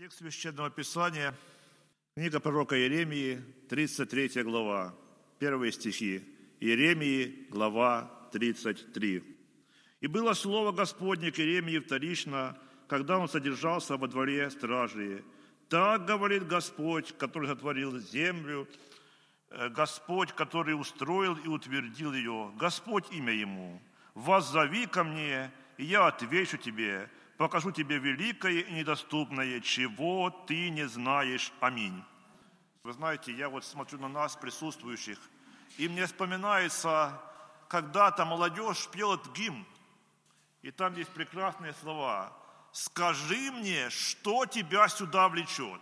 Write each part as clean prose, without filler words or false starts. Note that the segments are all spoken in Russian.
Текст Священного Писания, книга пророка Иеремии, 33 глава, первые стихи. Иеремии, глава 33. «И было слово Господне к Иеремии вторично, когда он содержался во дворе стражи. Так говорит Господь, который сотворил землю, Господь, который устроил и утвердил ее, Господь имя ему. Воззови ко мне, и я отвечу тебе, покажу тебе великое и недоступное, чего ты не знаешь. Аминь». Вы знаете, я вот смотрю на нас, присутствующих, и мне вспоминается, когда-то молодежь пела этот гимн, и там есть прекрасные слова. «Скажи мне, что тебя сюда влечет».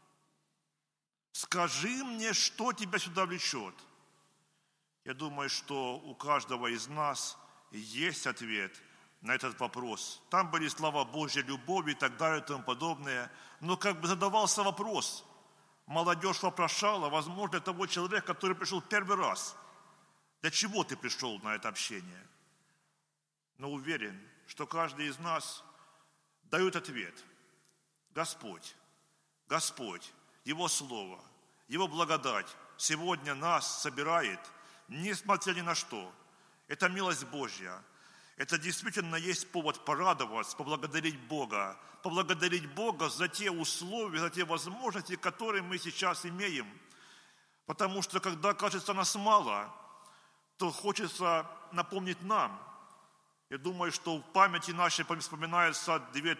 Скажи мне, что тебя сюда влечет. Я думаю, что у каждого из нас есть ответ на этот вопрос. Там были слова Божьей любови и так далее и тому подобное. Но как бы задавался вопрос. Молодежь вопрошала, возможно, для того человека, который пришел первый раз. Для чего ты пришел на это общение? Но уверен, что каждый из нас дает ответ. Господь, Господь, Его Слово, Его благодать сегодня нас собирает, несмотря ни на что. Это милость Божья. Это действительно есть повод порадоваться, поблагодарить Бога за те условия, за те возможности, которые мы сейчас имеем. Потому что, когда кажется нас мало, то хочется напомнить нам. Я думаю, что в памяти нашей вспоминается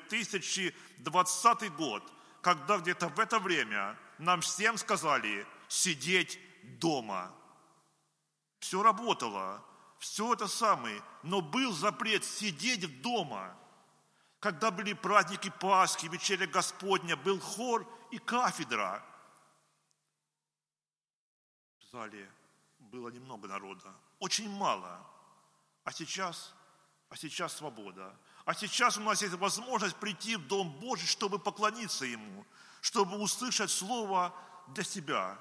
2020 год, когда где-то в это время нам всем сказали сидеть дома. Все работало, все это самое, но был запрет сидеть дома. Когда были праздники Пасхи, вечеря Господня, был хор и кафедра. В зале было немного народа, очень мало. А сейчас свобода. А сейчас у нас есть возможность прийти в Дом Божий, чтобы поклониться Ему, чтобы услышать Слово для себя.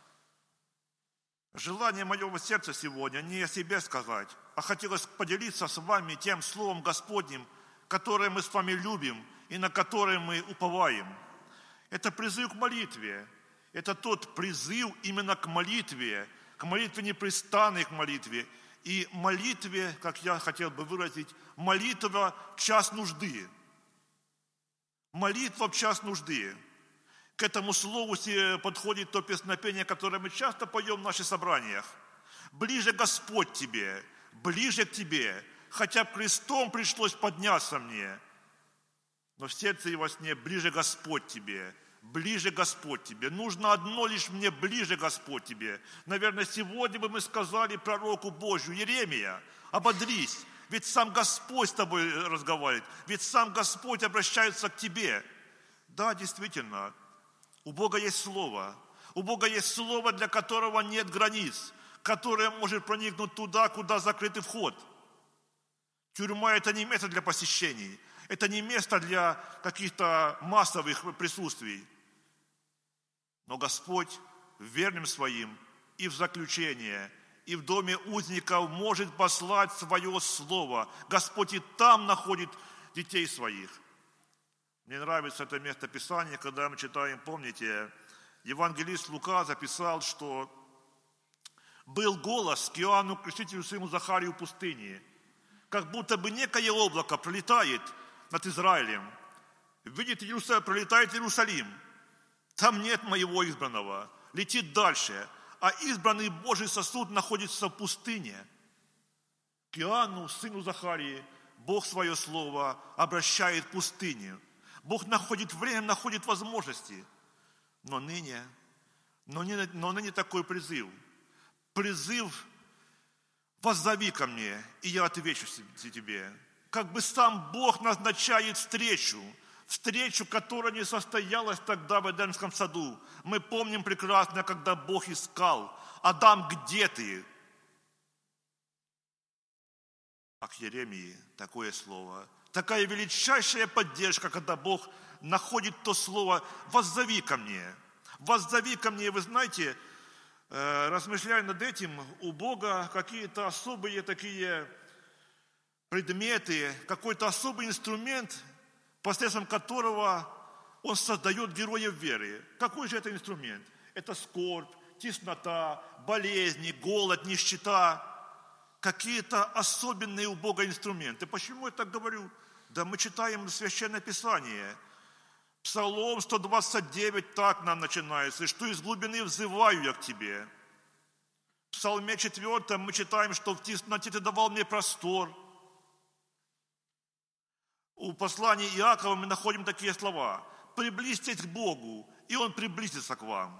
Желание моего сердца сегодня не о себе сказать, а хотелось поделиться с вами тем Словом Господним, которое мы с вами любим и на которое мы уповаем. Это призыв к молитве. Это тот призыв именно к молитве непрестанной к молитве. И молитве, как я хотел бы выразить, молитва в час нужды. Молитва в час нужды. К этому слову подходит то песнопение, которое мы часто поем в наших собраниях. «Ближе Господь тебе, ближе к тебе, хотя б крестом пришлось подняться мне. Но в сердце и во сне ближе Господь тебе, ближе Господь тебе. Нужно одно лишь мне, ближе Господь тебе». Наверное, сегодня бы мы сказали пророку Божию: Иеремия, ободрись, ведь сам Господь с тобой разговаривает, ведь сам Господь обращается к тебе. Да, действительно, у Бога есть Слово. У Бога есть Слово, для которого нет границ, которое может проникнуть туда, куда закрытый вход. Тюрьма – это не место для посещений, это не место для каких-то массовых присутствий. Но Господь верным своим и в заключение, и в доме узников может послать свое Слово. Господь и там находит детей своих. Мне нравится это место Писания, когда мы читаем, помните, евангелист Лука записал, что был голос к Иоанну Крестителю своему Захарию в пустыне, как будто бы некое облако пролетает над Израилем. Видит Иерусалим, пролетает Иерусалим. Там нет моего избранного, летит дальше, а избранный Божий сосуд находится в пустыне. К Иоанну, сыну Захарии, Бог свое слово обращает в пустыню. Бог находит время, находит возможности. Но ныне такой призыв. Призыв: воззови ко мне, и я отвечу тебе. Как бы сам Бог назначает встречу, которая не состоялась тогда в Эдемском саду. Мы помним прекрасно, когда Бог искал: Адам, где ты? А к Иеремии такое слово, такая величайшая поддержка, когда Бог находит то слово: воззови ко мне. Воззови ко мне. Вы знаете, размышляя над этим, у Бога какие-то особые такие предметы, какой-то особый инструмент, посредством которого Он создает героев веры. Какой же это инструмент? Это скорбь, теснота, болезни, голод, нищета. Какие-то особенные у Бога инструменты. Почему я так говорю? Да мы читаем Священное Писание. Псалом 129 так нам начинается. «Что из глубины взываю я к Тебе». В Псалме 4 мы читаем, что в тесноте Ты давал мне простор. У послания Иакова мы находим такие слова. «Приблизьтесь к Богу, и Он приблизится к вам».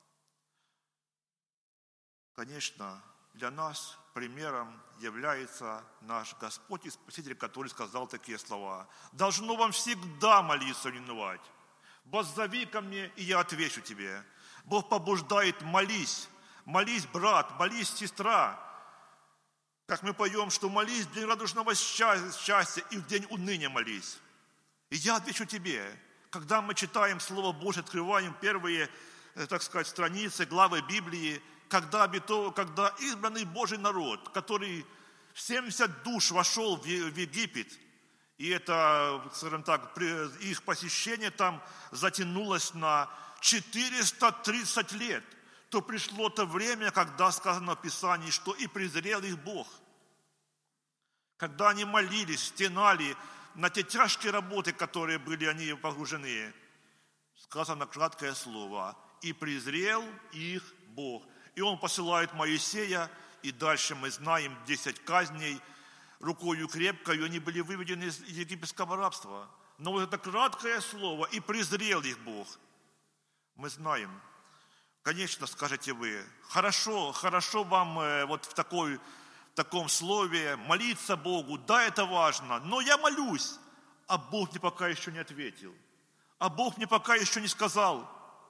Конечно, для нас примером является наш Господь и Спаситель, который сказал такие слова. «Должно вам всегда молиться, не унывать. Воззови ко мне, и я отвечу тебе». Бог побуждает: молись. Молись, брат, молись, сестра. Как мы поем, что молись в день радужного счастья и в день уныния молись. И я отвечу тебе. Когда мы читаем Слово Божие, открываем первые, так сказать, страницы, главы Библии, когда избранный Божий народ, который в 70 душ вошел в Египет, и это, скажем так, их посещение там затянулось на 430 лет, то пришло то время, когда сказано в Писании, что и презрел их Бог. Когда они молились, стенали на те тяжкие работы, которые были они погружены, сказано краткое слово: и презрел их Бог. И Он посылает Моисея, и дальше мы знаем 10 казней, рукою крепкою они были выведены из египетского рабства. Но вот это краткое слово: и презрел их Бог. Мы знаем. Конечно, скажете вы, хорошо вам вот в таком слове молиться Богу, да, это важно, но я молюсь, а Бог мне пока еще не ответил, а Бог мне пока еще не сказал,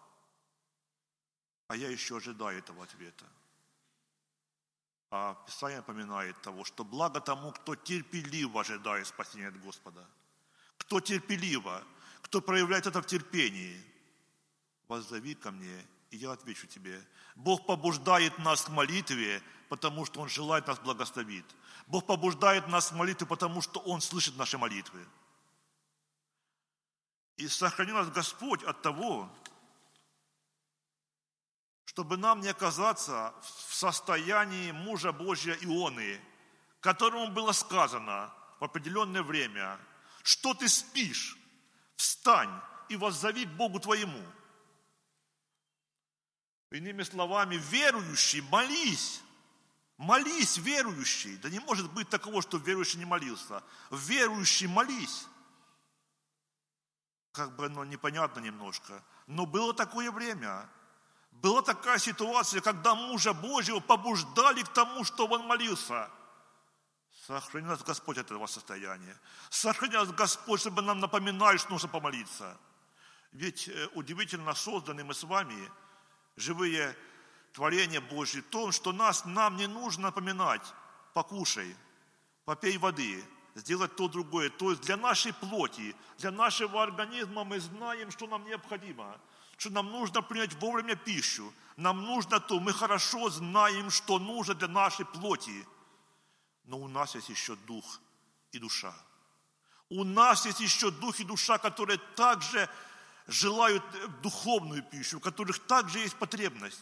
а я еще ожидаю этого ответа. А Писание напоминает того, что благо тому, кто терпеливо ожидает спасения от Господа, кто терпеливо, кто проявляет это в терпении. Воззови ко мне, и я отвечу тебе. Бог побуждает нас к молитве, потому что Он желает нас благословить. Бог побуждает нас к молитве, потому что Он слышит наши молитвы. И сохрани нас Господь от того, чтобы нам не оказаться в состоянии мужа Божия Ионы, которому было сказано в определенное время: что ты спишь, встань и воззови к Богу твоему. Иными словами, верующий, молись. Молись, верующий. Да не может быть такого, что верующий не молился. Верующий, молись. Как бы оно непонятно немножко. Но было такое время. Была такая ситуация, когда мужа Божьего побуждали к тому, чтобы он молился. Сохрани нас Господь от этого состояния. Сохрани нас Господь, чтобы нам напоминали, что нужно помолиться. Ведь удивительно созданы мы с вами, живые творения Божьи, в том, что нам не нужно напоминать: покушай, попей воды, сделать то другое. То есть для нашей плоти, для нашего организма мы знаем, что нам необходимо, что нам нужно принять вовремя пищу, нам нужно то, мы хорошо знаем, что нужно для нашей плоти. Но у нас есть еще дух и душа. У нас есть еще дух и душа, которые также желают духовную пищу, у которых также есть потребность.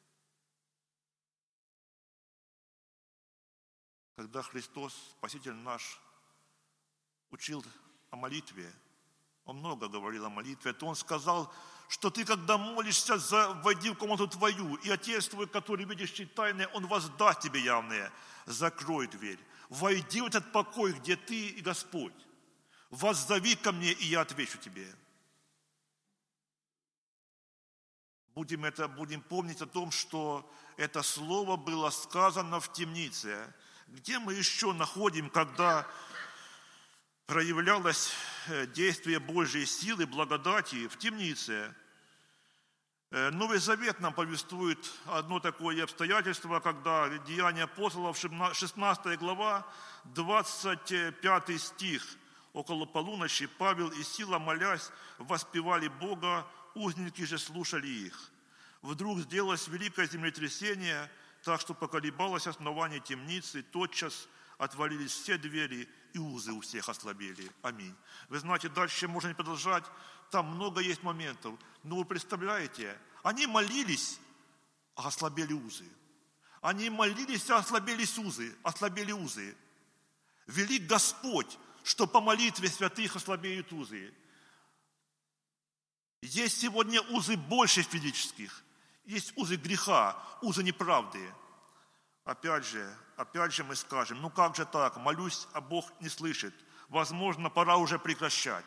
Когда Христос, Спаситель наш, учил о молитве, Он много говорил о молитве, то Он сказал, что ты, когда молишься, войди в комнату твою, и Отец твой, который видишь тайное, Он воздаст тебе явное. Закрой дверь. Войди в этот покой, где ты и Господь. Воззови ко мне, и я отвечу тебе. Будем помнить о том, что это слово было сказано в темнице. Где мы еще находим, когда проявлялось действие Божьей силы, благодати в темнице? Новый Завет нам повествует одно такое обстоятельство, когда Деяния апостолов, 16 глава, 25 стих. Около полуночи Павел и Сила, молясь, воспевали Бога, узники же слушали их. Вдруг сделалось великое землетрясение, так что поколебалось основание темницы, тотчас отвалились все двери, и узы у всех ослабели. Аминь. Вы знаете, дальше можно не продолжать. там много есть моментов. Но вы представляете, они молились, а ослабели узы. Они молились, а ослабели узы. Велик Господь, что по молитве святых ослабеют узы. Есть сегодня узы больше физических. Есть узы греха, узы неправды. Опять же мы скажем, как же так, молюсь, а Бог не слышит. Возможно, пора уже прекращать.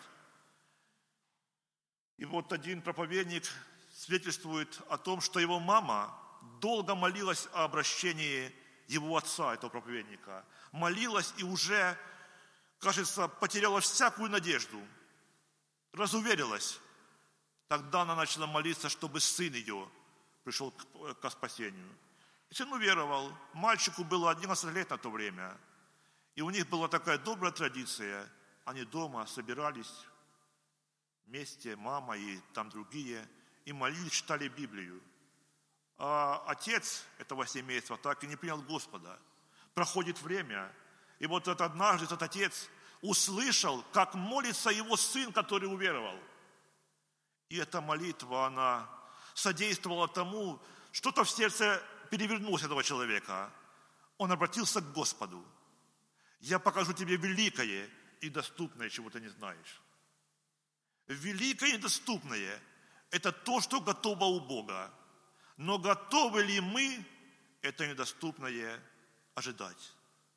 И вот один проповедник свидетельствует о том, что его мама долго молилась о обращении его отца, этого проповедника. Молилась и уже, кажется, потеряла всякую надежду. Разуверилась. Тогда она начала молиться, чтобы сын ее пришел к спасению. И сын уверовал. Мальчику было 11 лет на то время. И у них была такая добрая традиция. Они дома собирались вместе, мама и там другие, и молились, читали Библию. А отец этого семейства так и не принял Господа. Проходит время, и вот однажды этот отец услышал, как молится его сын, который уверовал. И эта молитва, она содействовала тому, что-то в сердце перевернулось этого человека. Он обратился к Господу. Я покажу тебе великое и доступное, чего ты не знаешь. Великое и доступное – это то, что готово у Бога. Но готовы ли мы это недоступное ожидать?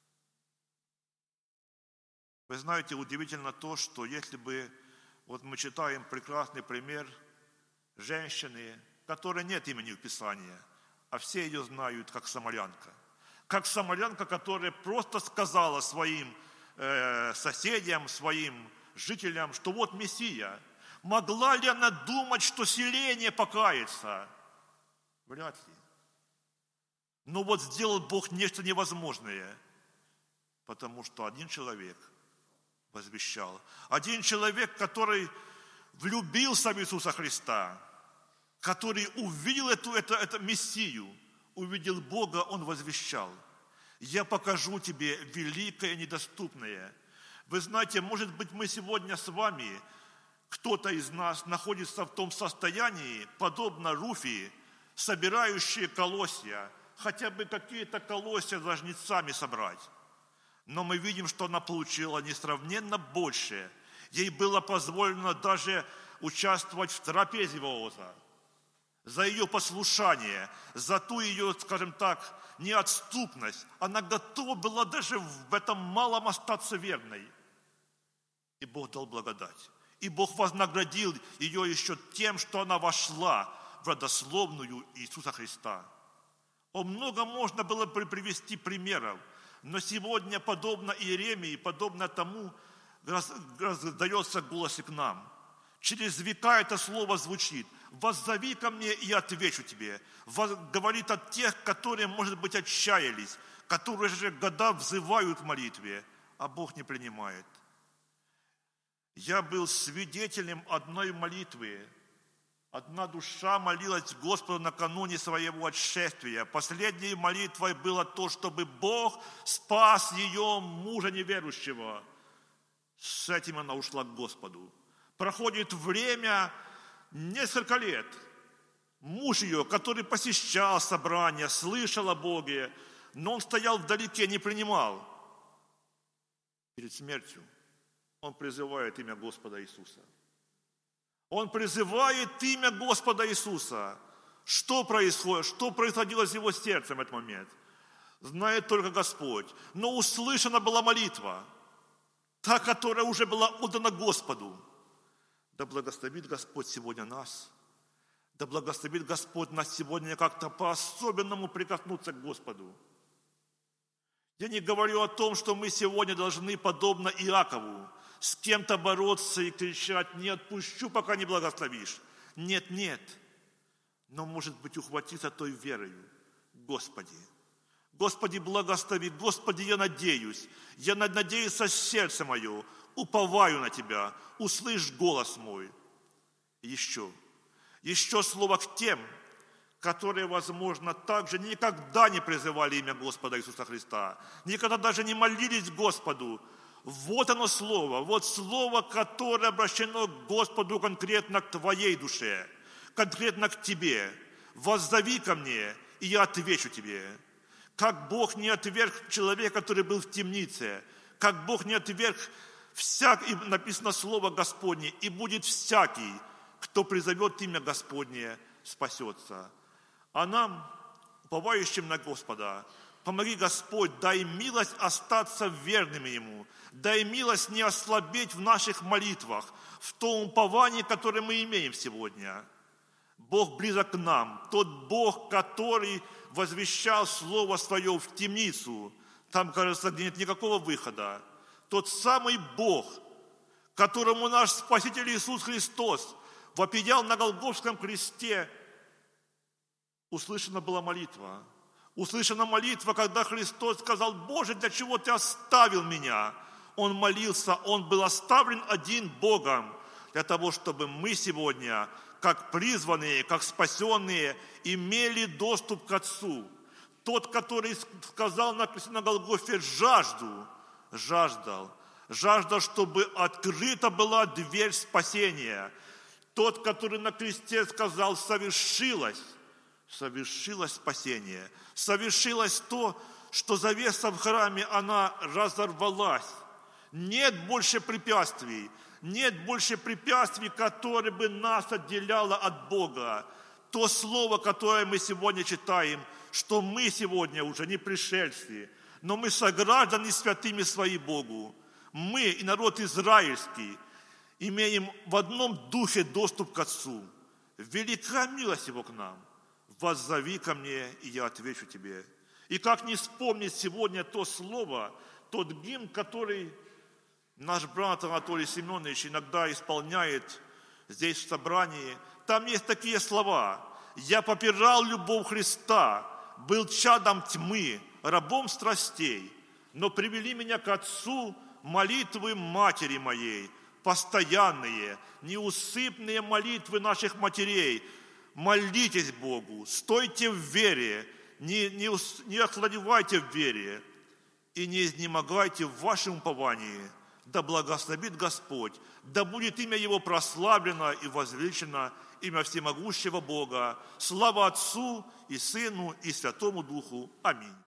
Вы знаете, удивительно то, что если бы, вот мы читаем прекрасный пример женщины, которой нет имени в Писании, а все ее знают как самарянка. Как самарянка, которая просто сказала своим соседям, своим жителям, что вот Мессия. Могла ли она думать, что селение покается? Вряд ли. Но вот сделал Бог нечто невозможное, потому что один человек возвещал. Один человек, который влюбился в Иисуса Христа, который увидел эту Мессию, увидел Бога, он возвещал. Я покажу тебе великое и недоступное. Вы знаете, может быть, мы сегодня с вами, кто-то из нас находится в том состоянии, подобно Руфии, собирающие колосья, хотя бы какие-то колосья за жнецами собрать. Но мы видим, что она получила несравненно больше. Ей было позволено даже участвовать в трапезе Вооза. За ее послушание, за ту ее, скажем так, неотступность. Она готова была даже в этом малом остаться верной. И Бог дал благодать. И Бог вознаградил ее еще тем, что она вошла в родословную Иисуса Христа. О многом можно было бы привести примеров, но сегодня, подобно Иеремии, подобно тому, раздается голос и к нам. Через века это слово звучит. «Воззови ко мне, и отвечу тебе». Говорит от тех, которые, может быть, отчаялись, которые же года взывают в молитве, а Бог не принимает. Я был свидетелем одной молитвы. Одна душа молилась Господу накануне своего отшествия. Последней молитвой было то, чтобы Бог спас ее мужа неверующего. С этим она ушла к Господу. Проходит время, несколько лет. Муж ее, который посещал собрания, слышал о Боге, но он стоял вдалеке, не принимал. Перед смертью он призывает имя Господа Иисуса. Он призывает имя Господа Иисуса. Что происходит? Что происходило с его сердцем в этот момент? Знает только Господь. Но услышана была молитва, та, которая уже была отдана Господу. Да благословит Господь сегодня нас. Да благословит Господь нас сегодня как-то по-особенному прикоснуться к Господу. Я не говорю о том, что мы сегодня должны, подобно Иакову, с кем-то бороться и кричать: «Не отпущу, пока не благословишь». Нет, нет. Но, может быть, ухватиться той верою. Господи, Господи, благослови. Господи, я надеюсь. Я надеюсь со сердцем мое. Уповаю на Тебя. Услышь голос мой. Еще слово к тем, которые, возможно, также никогда не призывали имя Господа Иисуса Христа, никогда даже не молились Господу, Вот оно слово, вот слово, которое обращено к Господу конкретно к твоей душе, конкретно к тебе. Воззови ко мне, и я отвечу тебе. Как Бог не отверг человека, который был в темнице, как Бог не отверг и написано слово Господне, и будет всякий, кто призовет имя Господне, спасется. А нам, уповающим на Господа, помоги, Господь, дай милость остаться верными Ему, дай милость не ослабеть в наших молитвах, в том уповании, которое мы имеем сегодня. Бог близок к нам, тот Бог, который возвещал Слово Свое в темницу, там, кажется, где нет никакого выхода. Тот самый Бог, которому наш Спаситель Иисус Христос вопиял на Голгофском кресте, услышана была молитва. Услышана молитва, когда Христос сказал: «Боже, для чего Ты оставил меня?» Он молился, Он был оставлен один Богом, для того, чтобы мы сегодня, как призванные, как спасенные, имели доступ к Отцу. Тот, который сказал на кресте на Голгофе: жаждал, чтобы открыта была дверь спасения. Тот, который на кресте сказал: совершилось спасение. Совершилось то, что завеса в храме, она разорвалась. Нет больше препятствий, которые бы нас отделяло от Бога. То слово, которое мы сегодня читаем, что мы сегодня уже не пришельцы, но мы сограждане святыми свои Богу. Мы и народ израильский имеем в одном духе доступ к Отцу. Велика милость Его к нам. Воззови ко мне, и я отвечу тебе. И как не вспомнить сегодня то слово, тот гимн, который наш брат Анатолий Семенович иногда исполняет здесь в собрании. Там есть такие слова: «Я попирал любовь Христа, был чадом тьмы, рабом страстей, но привели меня к Отцу молитвы матери моей». Постоянные, неусыпные молитвы наших матерей. Молитесь Богу, стойте в вере, не охладевайте в вере и не изнемогайте в вашем уповании. Да благословит Господь, да будет имя Его прославлено и возвеличено, имя всемогущего Бога. Слава Отцу и Сыну и Святому Духу. Аминь.